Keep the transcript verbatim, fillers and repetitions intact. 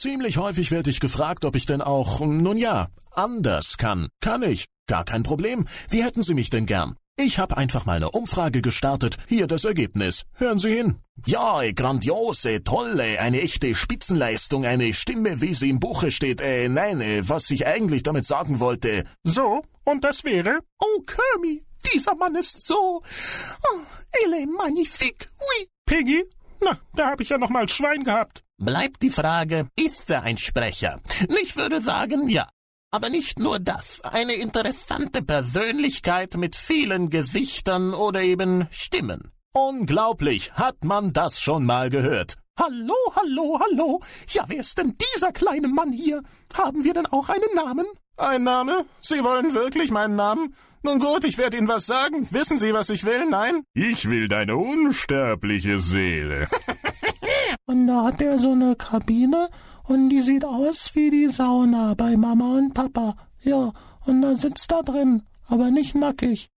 Ziemlich häufig werde ich gefragt, ob ich denn auch, nun ja, anders kann. Kann ich. Gar kein Problem. Wie hätten Sie mich denn gern? Ich habe einfach mal eine Umfrage gestartet. Hier das Ergebnis. Hören Sie hin. Ja, grandiose, tolle, eine echte Spitzenleistung, eine Stimme, wie sie im Buche steht. Äh, nein, äh, was ich eigentlich damit sagen wollte. So, und das wäre? Oh, Kermi, dieser Mann ist so... Oh, il est magnifique, oui. Piggy? Na, da habe ich ja noch mal Schwein gehabt. Bleibt die Frage, ist er ein Sprecher? Ich würde sagen, ja. Aber nicht nur das, eine interessante Persönlichkeit mit vielen Gesichtern oder eben Stimmen. Unglaublich, hat man das schon mal gehört? Hallo, hallo, hallo. Ja, wer ist denn dieser kleine Mann hier? Haben wir denn auch einen Namen? Ein Name? Sie wollen wirklich meinen Namen? Nun gut, ich werde Ihnen was sagen. Wissen Sie, was ich will? Nein? Ich will deine unsterbliche Seele. Und da hat er so eine Kabine und die sieht aus wie die Sauna bei Mama und Papa. Ja, und da sitzt er drin, aber nicht nackig.